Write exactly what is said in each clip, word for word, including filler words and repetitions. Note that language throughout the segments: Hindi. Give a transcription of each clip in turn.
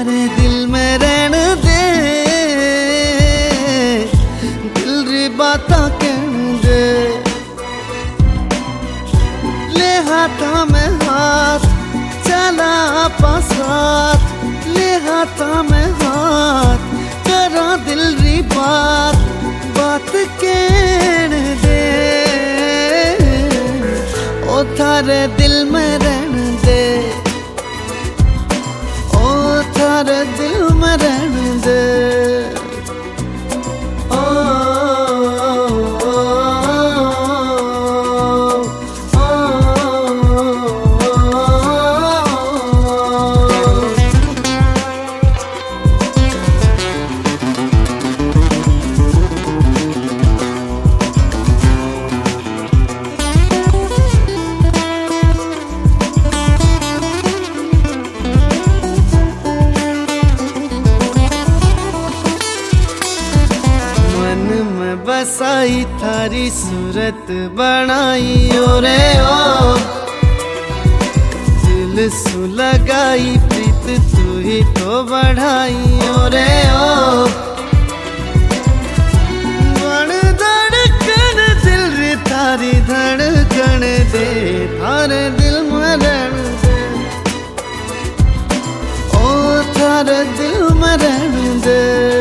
थारे दिल में रहन दे, दिल री बाता कहन दे। ले हाथा में हाथ चला आपा साथ, ले हाथा में हाथ करा दिल री बात, बात कहन दे। ओ थारे दिल में रहन दे, ओ थारे दिल में रहन दे। ओ, ओ, ओ, बसाई थारी सूरत बनाई ओरे ओ, दिल सु लगाई प्रीत तू ही तो बढ़ाई ओरे ओ। बन धड़कन दिल री थारी धड़कन दे, थारे दिल में रहन दे। ओ थारे दिल में रहन दे।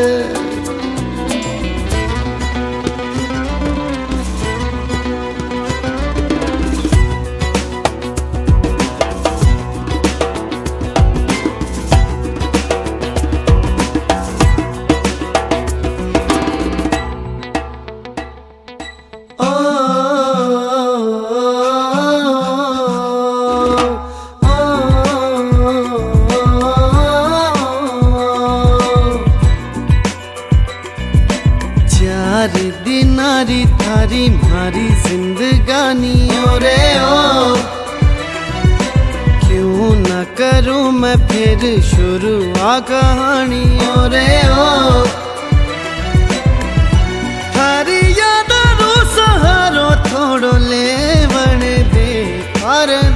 चार दिनारी थारी मारी जिंदगानी ओरे ओ, क्यों न करूं मैं फिर शुरू आ कहानी ओरे ओ। थारी याद रो सहारो थोड़ो ले बन दे, थारे